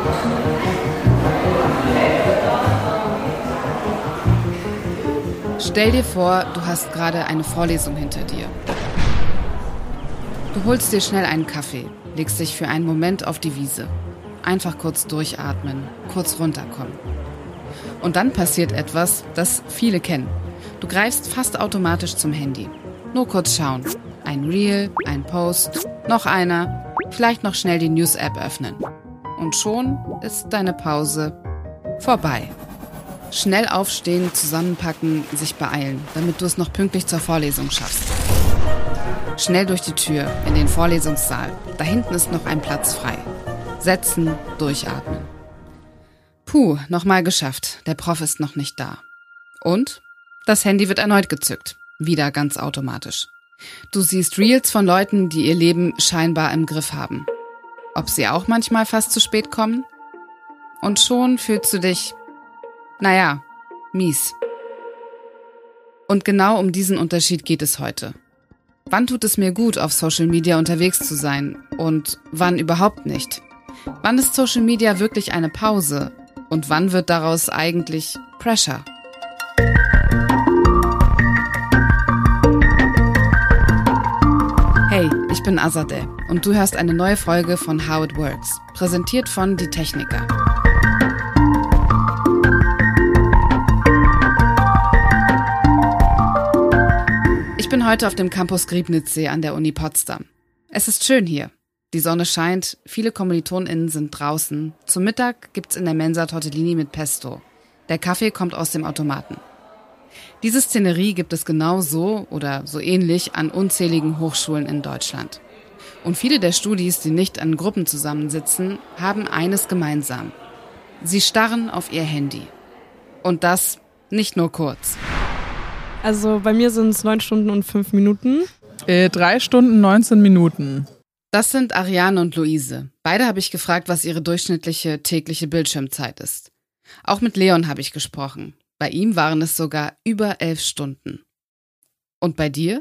Stell dir vor, du hast gerade eine Vorlesung hinter dir. Du holst dir schnell einen Kaffee, legst dich für einen Moment auf die Wiese. Einfach kurz durchatmen, kurz runterkommen. Und dann passiert etwas, das viele kennen. Du greifst fast automatisch zum Handy. Nur kurz schauen. Ein Reel, ein Post, noch einer, vielleicht noch schnell die News-App öffnen. Und schon ist deine Pause vorbei. Schnell aufstehen, zusammenpacken, sich beeilen, damit du es noch pünktlich zur Vorlesung schaffst. Schnell durch die Tür, in den Vorlesungssaal. Da hinten ist noch ein Platz frei. Setzen, durchatmen. Puh, nochmal geschafft. Der Prof ist noch nicht da. Und? Das Handy wird erneut gezückt. Wieder ganz automatisch. Du siehst Reels von Leuten, die ihr Leben scheinbar im Griff haben. Ob sie auch manchmal fast zu spät kommen? Und schon fühlst du dich, mies. Und genau um diesen Unterschied geht es heute. Wann tut es mir gut, auf Social Media unterwegs zu sein und wann überhaupt nicht? Wann ist Social Media wirklich eine Pause und wann wird daraus eigentlich Pressure? Hey, ich bin Azadeh und du hörst eine neue Folge von How It Works, präsentiert von Die Techniker. Ich bin heute auf dem Campus Griebnitzsee an der Uni Potsdam. Es ist schön hier. Die Sonne scheint, viele KommilitonInnen sind draußen. Zum Mittag gibt's in der Mensa Tortellini mit Pesto. Der Kaffee kommt aus dem Automaten. Diese Szenerie gibt es genau so oder so ähnlich an unzähligen Hochschulen in Deutschland. Und viele der Studis, die nicht in Gruppen zusammensitzen, haben eines gemeinsam. Sie starren auf ihr Handy. Und das nicht nur kurz. Also bei mir sind es 9 Stunden und 5 Minuten. 3 Stunden, 19 Minuten. Das sind Ariane und Luise. Beide habe ich gefragt, was ihre durchschnittliche tägliche Bildschirmzeit ist. Auch mit Leon habe ich gesprochen. Bei ihm waren es sogar über 11 Stunden. Und bei dir?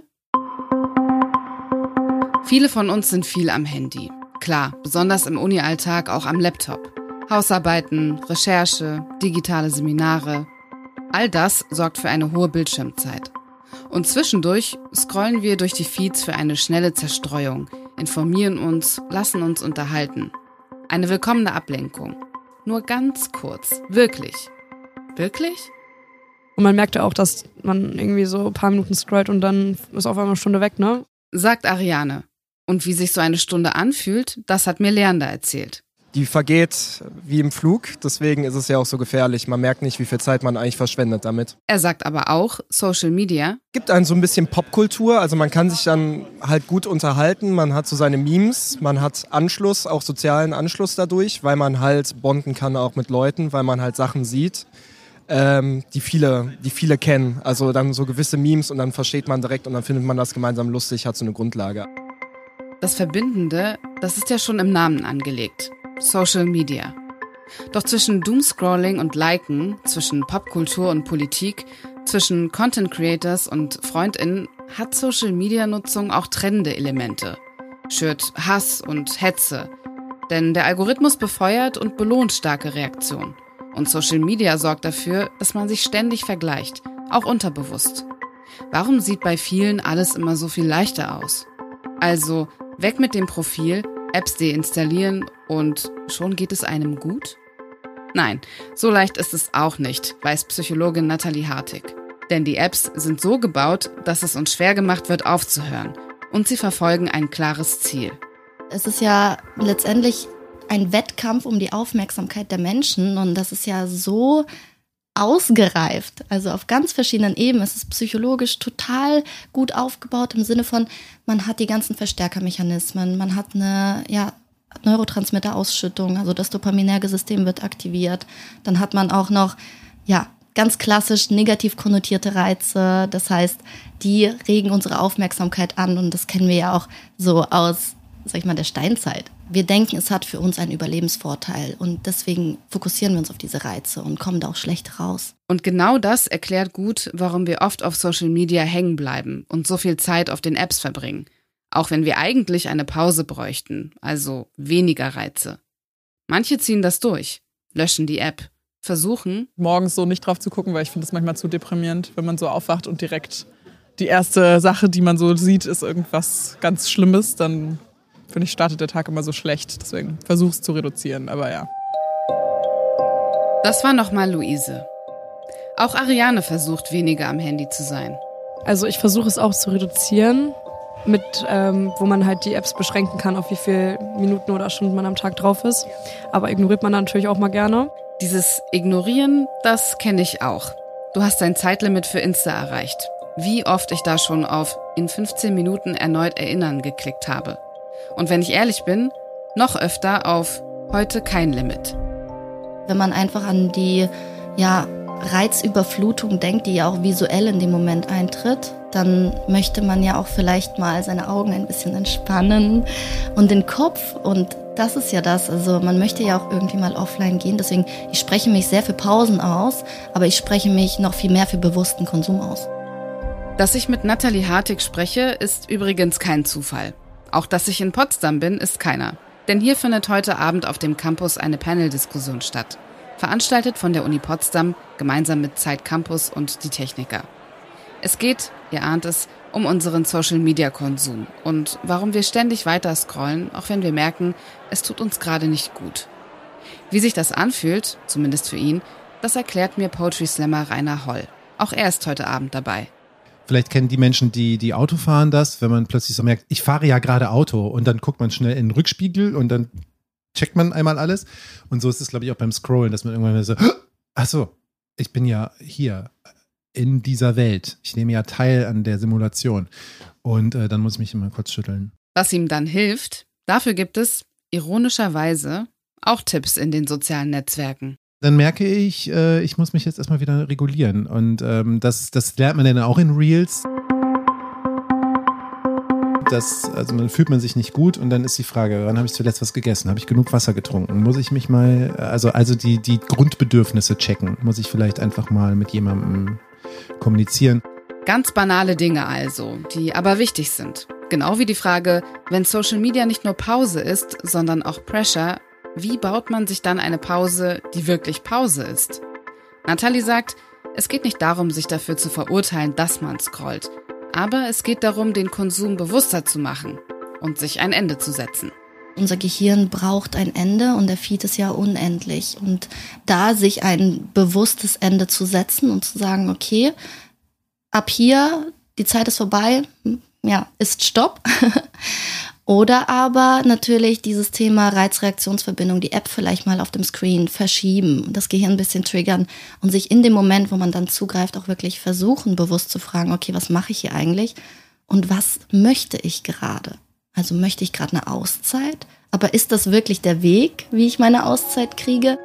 Viele von uns sind viel am Handy. Klar, besonders im Uni-Alltag auch am Laptop. Hausarbeiten, Recherche, digitale Seminare. All das sorgt für eine hohe Bildschirmzeit. Und zwischendurch scrollen wir durch die Feeds für eine schnelle Zerstreuung, informieren uns, lassen uns unterhalten. Eine willkommene Ablenkung. Nur ganz kurz. Wirklich. Wirklich? Und man merkt ja auch, dass man irgendwie so ein paar Minuten scrollt und dann ist auf einmal eine Stunde weg, ne? Sagt Ariane. Und wie sich so eine Stunde anfühlt, das hat mir Leander erzählt. Die vergeht wie im Flug, deswegen ist es ja auch so gefährlich. Man merkt nicht, wie viel Zeit man eigentlich verschwendet damit. Er sagt aber auch, Social Media Gibt einen so ein bisschen Popkultur, also man kann sich dann halt gut unterhalten, man hat so seine Memes, man hat Anschluss, auch sozialen Anschluss dadurch, weil man halt bonden kann auch mit Leuten, weil man halt Sachen sieht, die viele kennen. Also dann so gewisse Memes und dann versteht man direkt und dann findet man das gemeinsam lustig, hat so eine Grundlage. Das Verbindende, das ist ja schon im Namen angelegt. Social Media. Doch zwischen Doomscrolling und Liken, zwischen Popkultur und Politik, zwischen Content Creators und FreundInnen hat Social Media Nutzung auch trennende Elemente. Schürt Hass und Hetze. Denn der Algorithmus befeuert und belohnt starke Reaktionen. Und Social Media sorgt dafür, dass man sich ständig vergleicht, auch unterbewusst. Warum sieht bei vielen alles immer so viel leichter aus? Also weg mit dem Profil, Apps deinstallieren und schon geht es einem gut? Nein, so leicht ist es auch nicht, weiß Psychologin Nathalie Hartig. Denn die Apps sind so gebaut, dass es uns schwer gemacht wird, aufzuhören. Und sie verfolgen ein klares Ziel. Es ist ja letztendlich ein Wettkampf um die Aufmerksamkeit der Menschen und das ist ja so ausgereift. Also auf ganz verschiedenen Ebenen. Es ist psychologisch total gut aufgebaut im Sinne von, man hat die ganzen Verstärkermechanismen, man hat eine Neurotransmitterausschüttung, also das dopaminerge System wird aktiviert. Dann hat man auch noch, ganz klassisch negativ konnotierte Reize. Das heißt, die regen unsere Aufmerksamkeit an und das kennen wir ja auch so aus, der Steinzeit. Wir denken, es hat für uns einen Überlebensvorteil und deswegen fokussieren wir uns auf diese Reize und kommen da auch schlecht raus. Und genau das erklärt gut, warum wir oft auf Social Media hängen bleiben und so viel Zeit auf den Apps verbringen. Auch wenn wir eigentlich eine Pause bräuchten, also weniger Reize. Manche ziehen das durch, löschen die App, versuchen, Morgens so nicht drauf zu gucken, weil ich finde das manchmal zu deprimierend, wenn man so aufwacht und direkt die erste Sache, die man so sieht, ist irgendwas ganz Schlimmes, dann finde ich, startet der Tag immer so schlecht. Deswegen versuche es zu reduzieren, aber ja. Das war nochmal Luise. Auch Ariane versucht, weniger am Handy zu sein. Also ich versuche es auch zu reduzieren, wo man halt die Apps beschränken kann, auf wie viele Minuten oder Stunden man am Tag drauf ist. Aber ignoriert man natürlich auch mal gerne. Dieses Ignorieren, das kenne ich auch. Du hast dein Zeitlimit für Insta erreicht. Wie oft ich da schon auf in 15 Minuten erneut erinnern geklickt habe. Und wenn ich ehrlich bin, noch öfter auf heute kein Limit. Wenn man einfach an die Reizüberflutung denkt, die ja auch visuell in dem Moment eintritt, dann möchte man ja auch vielleicht mal seine Augen ein bisschen entspannen und den Kopf. Und das ist ja das, also man möchte ja auch irgendwie mal offline gehen. Deswegen, ich spreche mich sehr für Pausen aus, aber ich spreche mich noch viel mehr für bewussten Konsum aus. Dass ich mit Nathalie Hartig spreche, ist übrigens kein Zufall. Auch dass ich in Potsdam bin, ist keiner. Denn hier findet heute Abend auf dem Campus eine Panel-Diskussion statt. Veranstaltet von der Uni Potsdam, gemeinsam mit Zeit Campus und die Techniker. Es geht, ihr ahnt es, um unseren Social-Media-Konsum und warum wir ständig weiter scrollen, auch wenn wir merken, es tut uns gerade nicht gut. Wie sich das anfühlt, zumindest für ihn, das erklärt mir Poetry Slammer Rainer Holl. Auch er ist heute Abend dabei. Vielleicht kennen die Menschen, die Auto fahren, das, wenn man plötzlich so merkt, ich fahre ja gerade Auto und dann guckt man schnell in den Rückspiegel und dann checkt man einmal alles. Und so ist es, glaube ich, auch beim Scrollen, dass man irgendwann so, ach so, ich bin ja hier in dieser Welt. Ich nehme ja teil an der Simulation. Und dann muss ich mich immer kurz schütteln. Was ihm dann hilft, dafür gibt es, ironischerweise, auch Tipps in den sozialen Netzwerken. Dann merke ich, ich muss mich jetzt erstmal wieder regulieren. Und das lernt man dann auch in Reels. Also fühlt man sich nicht gut und dann ist die Frage, wann habe ich zuletzt was gegessen? Habe ich genug Wasser getrunken? Muss ich mich mal, also die Grundbedürfnisse checken? Muss ich vielleicht einfach mal mit jemandem kommunizieren? Ganz banale Dinge also, die aber wichtig sind. Genau wie die Frage, wenn Social Media nicht nur Pause ist, sondern auch Pressure, wie baut man sich dann eine Pause, die wirklich Pause ist? Nathalie sagt, es geht nicht darum, sich dafür zu verurteilen, dass man scrollt. Aber es geht darum, den Konsum bewusster zu machen und sich ein Ende zu setzen. Unser Gehirn braucht ein Ende und der Feed ist ja unendlich. Und da sich ein bewusstes Ende zu setzen und zu sagen, okay, ab hier, die Zeit ist vorbei, ja, ist Stopp. Oder aber natürlich dieses Thema Reizreaktionsverbindung, die App vielleicht mal auf dem Screen verschieben, das Gehirn ein bisschen triggern und sich in dem Moment, wo man dann zugreift, auch wirklich versuchen, bewusst zu fragen, okay, was mache ich hier eigentlich und was möchte ich gerade? Also möchte ich gerade eine Auszeit? Aber ist das wirklich der Weg, wie ich meine Auszeit kriege?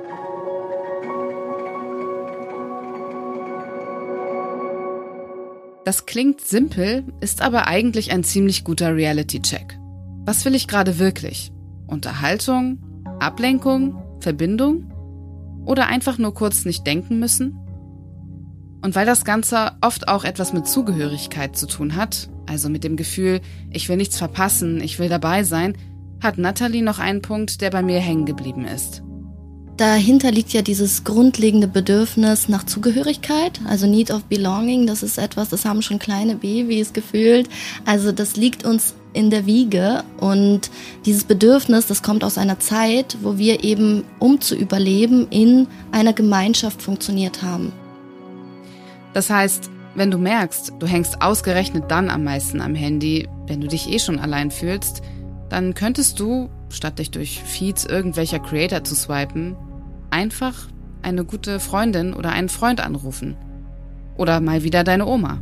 Das klingt simpel, ist aber eigentlich ein ziemlich guter Reality-Check. Was will ich gerade wirklich? Unterhaltung? Ablenkung? Verbindung? Oder einfach nur kurz nicht denken müssen? Und weil das Ganze oft auch etwas mit Zugehörigkeit zu tun hat, also mit dem Gefühl, ich will nichts verpassen, ich will dabei sein, hat Nathalie noch einen Punkt, der bei mir hängen geblieben ist. Dahinter liegt ja dieses grundlegende Bedürfnis nach Zugehörigkeit, also Need of Belonging. Das ist etwas, das haben schon kleine Babys gefühlt. Also das liegt uns in der Wiege und dieses Bedürfnis, das kommt aus einer Zeit, wo wir eben, um zu überleben, in einer Gemeinschaft funktioniert haben. Das heißt, wenn du merkst, du hängst ausgerechnet dann am meisten am Handy, wenn du dich schon allein fühlst, dann könntest du, statt dich durch Feeds irgendwelcher Creator zu swipen, einfach eine gute Freundin oder einen Freund anrufen. Oder mal wieder deine Oma.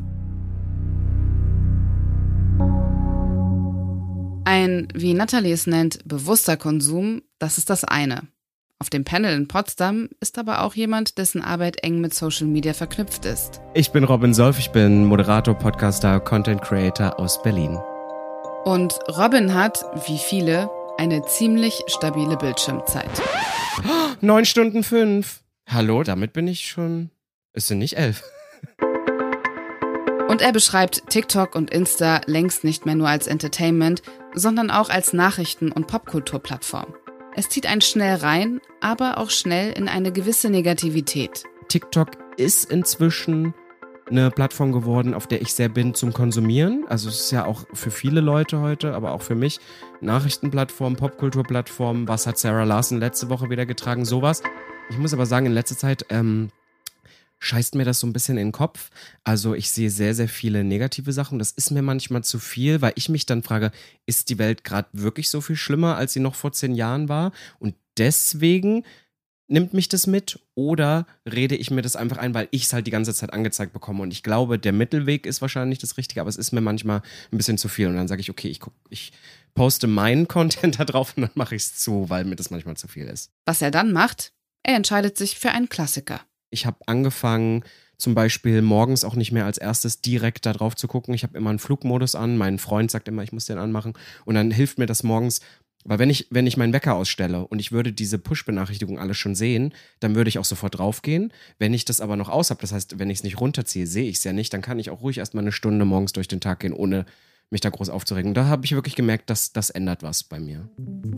Ein, wie Nathalie es nennt, bewusster Konsum, das ist das eine. Auf dem Panel in Potsdam ist aber auch jemand, dessen Arbeit eng mit Social Media verknüpft ist. Ich bin Robin Solf, ich bin Moderator, Podcaster, Content Creator aus Berlin. Und Robin hat, wie viele, eine ziemlich stabile Bildschirmzeit. 9 Stunden 5. Hallo, damit bin ich schon... Es sind nicht 11. Und er beschreibt TikTok und Insta längst nicht mehr nur als Entertainment, sondern auch als Nachrichten- und Popkulturplattform. Es zieht einen schnell rein, aber auch schnell in eine gewisse Negativität. TikTok ist inzwischen eine Plattform geworden, auf der ich sehr bin zum Konsumieren. Also es ist ja auch für viele Leute heute, aber auch für mich Nachrichtenplattform, Popkulturplattform. Was hat Sarah Larson letzte Woche wieder getragen? Sowas. Ich muss aber sagen, in letzter Zeit scheißt mir das so ein bisschen in den Kopf. Also ich sehe sehr, sehr viele negative Sachen. Das ist mir manchmal zu viel, weil ich mich dann frage, ist die Welt gerade wirklich so viel schlimmer, als sie noch vor 10 Jahren war? Und deswegen nimmt mich das mit oder rede ich mir das einfach ein, weil ich es halt die ganze Zeit angezeigt bekomme. Und ich glaube, der Mittelweg ist wahrscheinlich das Richtige, aber es ist mir manchmal ein bisschen zu viel. Und dann sage ich, okay, ich poste meinen Content da drauf und dann mache ich es zu, weil mir das manchmal zu viel ist. Was er dann macht, er entscheidet sich für einen Klassiker. Ich habe angefangen, zum Beispiel morgens auch nicht mehr als erstes direkt da drauf zu gucken. Ich habe immer einen Flugmodus an. Mein Freund sagt immer, ich muss den anmachen. Und dann hilft mir das morgens. Weil wenn ich meinen Wecker ausstelle und ich würde diese Push-Benachrichtigungen alle schon sehen, dann würde ich auch sofort draufgehen. Wenn ich das aber noch aus habe, das heißt, wenn ich es nicht runterziehe, sehe ich es ja nicht, dann kann ich auch ruhig erstmal eine Stunde morgens durch den Tag gehen, ohne mich da groß aufzuregen. Und da habe ich wirklich gemerkt, dass das ändert was bei mir.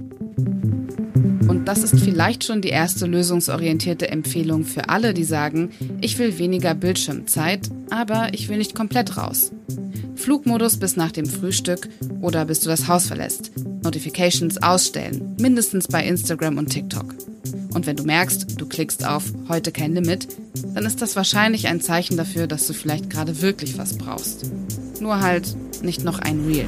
Und das ist vielleicht schon die erste lösungsorientierte Empfehlung für alle, die sagen, ich will weniger Bildschirmzeit, aber ich will nicht komplett raus. Flugmodus bis nach dem Frühstück oder bis du das Haus verlässt. Notifications ausstellen, mindestens bei Instagram und TikTok. Und wenn du merkst, du klickst auf heute kein Limit, dann ist das wahrscheinlich ein Zeichen dafür, dass du vielleicht gerade wirklich was brauchst. Nur halt nicht noch ein Reel.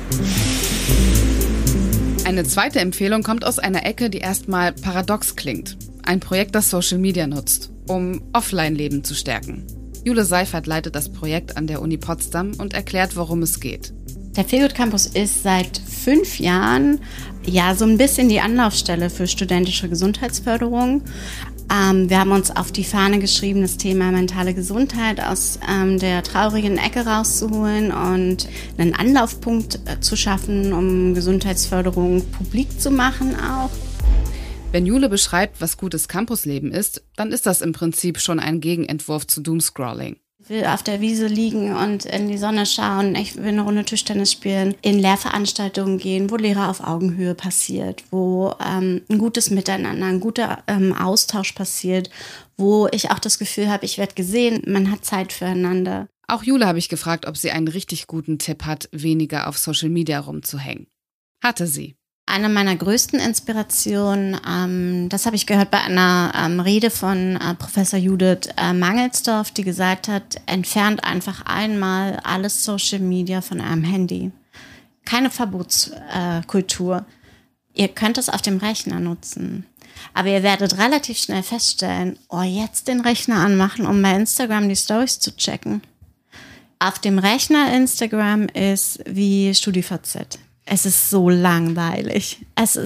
Eine zweite Empfehlung kommt aus einer Ecke, die erstmal paradox klingt. Ein Projekt, das Social Media nutzt, um Offline-Leben zu stärken. Jule Seifert leitet das Projekt an der Uni Potsdam und erklärt, worum es geht. Der Feelgood Campus ist seit 5 Jahren ja so ein bisschen die Anlaufstelle für studentische Gesundheitsförderung. Wir haben uns auf die Fahne geschrieben, das Thema mentale Gesundheit aus der traurigen Ecke rauszuholen und einen Anlaufpunkt zu schaffen, um Gesundheitsförderung publik zu machen auch. Wenn Jule beschreibt, was gutes Campusleben ist, dann ist das im Prinzip schon ein Gegenentwurf zu Doomscrolling. Ich will auf der Wiese liegen und in die Sonne schauen. Ich will eine Runde Tischtennis spielen, in Lehrveranstaltungen gehen, wo Lehrer auf Augenhöhe passiert, wo ein gutes Miteinander, ein guter Austausch passiert, wo ich auch das Gefühl habe, ich werde gesehen, man hat Zeit füreinander. Auch Jule habe ich gefragt, ob sie einen richtig guten Tipp hat, weniger auf Social Media rumzuhängen. Hatte sie. Eine meiner größten Inspirationen, das habe ich gehört bei einer Rede von Professor Judith Mangelsdorf, die gesagt hat, entfernt einfach einmal alles Social Media von eurem Handy. Keine Verbotskultur. Ihr könnt es auf dem Rechner nutzen. Aber ihr werdet relativ schnell feststellen, jetzt den Rechner anmachen, um bei Instagram die Stories zu checken. Auf dem Rechner Instagram ist wie StudiVZ. Es ist so langweilig.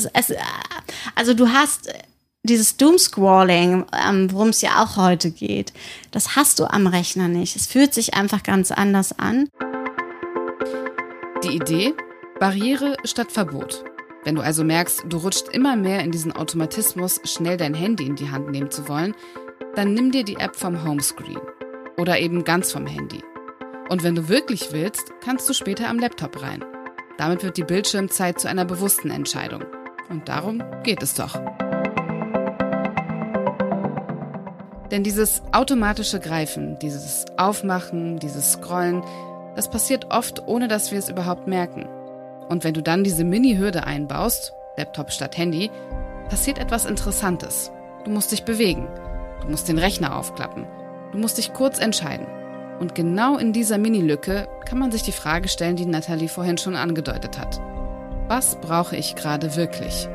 Also du hast dieses Doomscrolling, worum es ja auch heute geht, das hast du am Rechner nicht. Es fühlt sich einfach ganz anders an. Die Idee? Barriere statt Verbot. Wenn du also merkst, du rutscht immer mehr in diesen Automatismus, schnell dein Handy in die Hand nehmen zu wollen, dann nimm dir die App vom Homescreen. Oder eben ganz vom Handy. Und wenn du wirklich willst, kannst du später am Laptop rein. Damit wird die Bildschirmzeit zu einer bewussten Entscheidung. Und darum geht es doch. Denn dieses automatische Greifen, dieses Aufmachen, dieses Scrollen, das passiert oft, ohne dass wir es überhaupt merken. Und wenn du dann diese Mini-Hürde einbaust, Laptop statt Handy, passiert etwas Interessantes. Du musst dich bewegen. Du musst den Rechner aufklappen. Du musst dich kurz entscheiden. Und genau in dieser Mini-Lücke kann man sich die Frage stellen, die Nathalie vorhin schon angedeutet hat. Was brauche ich gerade wirklich?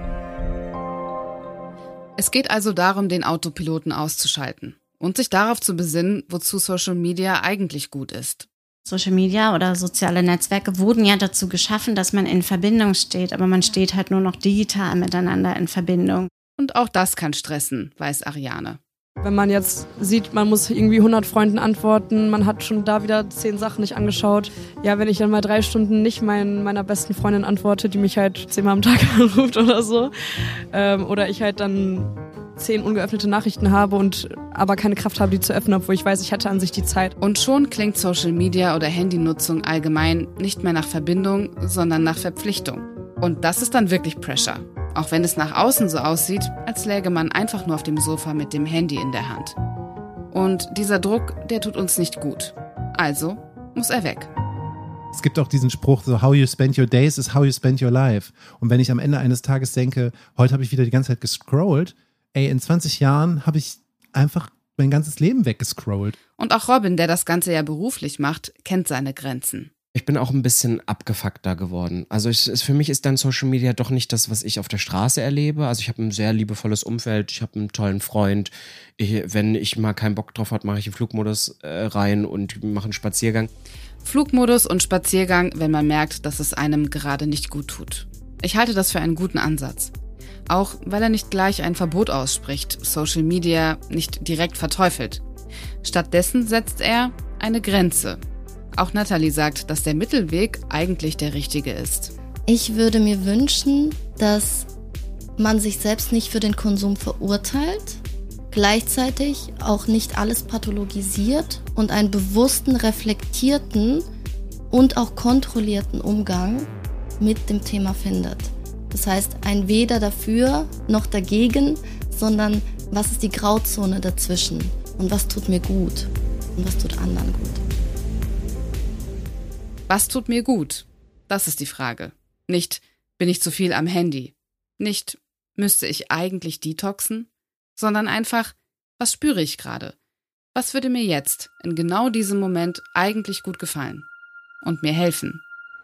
Es geht also darum, den Autopiloten auszuschalten und sich darauf zu besinnen, wozu Social Media eigentlich gut ist. Social Media oder soziale Netzwerke wurden ja dazu geschaffen, dass man in Verbindung steht, aber man steht halt nur noch digital miteinander in Verbindung. Und auch das kann stressen, weiß Ariane. Wenn man jetzt sieht, man muss irgendwie 100 Freunden antworten, man hat schon da wieder 10 Sachen nicht angeschaut. Ja, wenn ich dann mal 3 Stunden nicht meiner besten Freundin antworte, die mich halt 10-mal am Tag anruft oder so, oder ich halt dann 10 ungeöffnete Nachrichten habe und aber keine Kraft habe, die zu öffnen, obwohl ich weiß, ich hatte an sich die Zeit. Und schon klingt Social Media oder Handynutzung allgemein nicht mehr nach Verbindung, sondern nach Verpflichtung. Und das ist dann wirklich Pressure. auch wenn es nach außen so aussieht, als läge man einfach nur auf dem Sofa mit dem Handy in der Hand. Und dieser Druck, der tut uns nicht gut. Also muss er weg. Es gibt auch diesen Spruch, so how you spend your days is how you spend your life. Und wenn ich am Ende eines Tages denke, heute habe ich wieder die ganze Zeit gescrollt, in 20 Jahren habe ich einfach mein ganzes Leben weggescrollt. Und auch Robin, der das Ganze ja beruflich macht, kennt seine Grenzen. Ich bin auch ein bisschen abgefuckter geworden. Also für mich ist dann Social Media doch nicht das, was ich auf der Straße erlebe. Also ich habe ein sehr liebevolles Umfeld, ich habe einen tollen Freund. Wenn ich mal keinen Bock drauf habe, mache ich den Flugmodus rein und mache einen Spaziergang. Flugmodus und Spaziergang, wenn man merkt, dass es einem gerade nicht gut tut. Ich halte das für einen guten Ansatz. Auch weil er nicht gleich ein Verbot ausspricht, Social Media nicht direkt verteufelt. Stattdessen setzt er eine Grenze. Auch Nathalie sagt, dass der Mittelweg eigentlich der richtige ist. Ich würde mir wünschen, dass man sich selbst nicht für den Konsum verurteilt, gleichzeitig auch nicht alles pathologisiert und einen bewussten, reflektierten und auch kontrollierten Umgang mit dem Thema findet. Das heißt, ein weder dafür noch dagegen, sondern was ist die Grauzone dazwischen und was tut mir gut und was tut anderen gut. Was tut mir gut? Das ist die Frage. Nicht, bin ich zu viel am Handy? Nicht, müsste ich eigentlich detoxen? Sondern einfach, was spüre ich gerade? Was würde mir jetzt, in genau diesem Moment, eigentlich gut gefallen? Und mir helfen?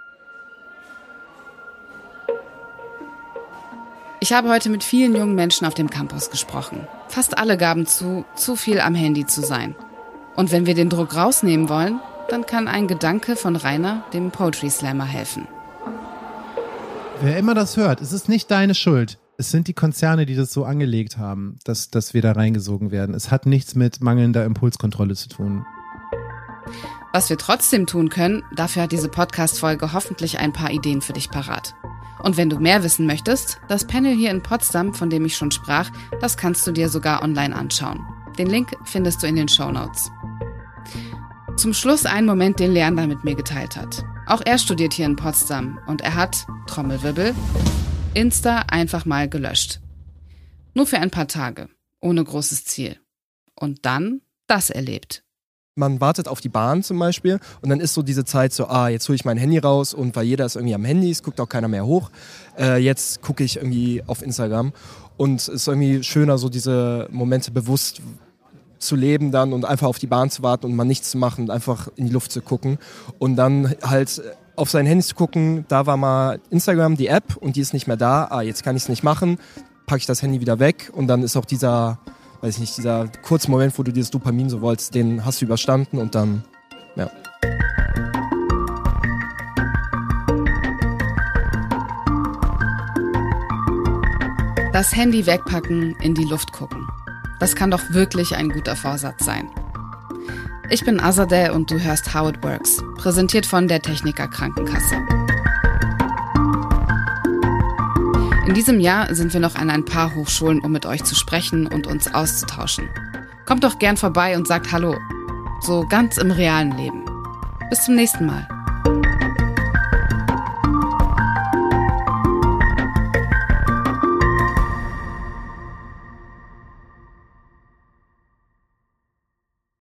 Ich habe heute mit vielen jungen Menschen auf dem Campus gesprochen. Fast alle gaben zu viel am Handy zu sein. Und wenn wir den Druck rausnehmen wollen, dann kann ein Gedanke von Rainer, dem Poetry Slammer, helfen. Wer immer das hört, es ist nicht deine Schuld. Es sind die Konzerne, die das so angelegt haben, dass wir da reingesogen werden. Es hat nichts mit mangelnder Impulskontrolle zu tun. Was wir trotzdem tun können, dafür hat diese Podcast-Folge hoffentlich ein paar Ideen für dich parat. Und wenn du mehr wissen möchtest, das Panel hier in Potsdam, von dem ich schon sprach, das kannst du dir sogar online anschauen. Den Link findest du in den Shownotes. Zum Schluss ein Moment, den Leander mit mir geteilt hat. Auch er studiert hier in Potsdam und er hat, Trommelwirbel, Insta einfach mal gelöscht. Nur für ein paar Tage, ohne großes Ziel. Und dann das erlebt. Man wartet auf die Bahn zum Beispiel und dann ist so diese Zeit so, jetzt hole ich mein Handy raus und weil jeder ist irgendwie am Handy, es guckt auch keiner mehr hoch, jetzt gucke ich irgendwie auf Instagram und es ist irgendwie schöner, so diese Momente bewusst zu leben dann und einfach auf die Bahn zu warten und mal nichts zu machen und einfach in die Luft zu gucken und dann halt auf sein Handy zu gucken, da war mal Instagram, die App und die ist nicht mehr da, jetzt kann ich es nicht machen, packe ich das Handy wieder weg und dann ist auch dieser kurze Moment, wo du dieses Dopamin so wolltest, den hast du überstanden und dann, ja. Das Handy wegpacken, in die Luft gucken. Das kann doch wirklich ein guter Vorsatz sein. Ich bin Azadeh und du hörst How It Works, präsentiert von der Techniker Krankenkasse. In diesem Jahr sind wir noch an ein paar Hochschulen, um mit euch zu sprechen und uns auszutauschen. Kommt doch gern vorbei und sagt Hallo. So ganz im realen Leben. Bis zum nächsten Mal.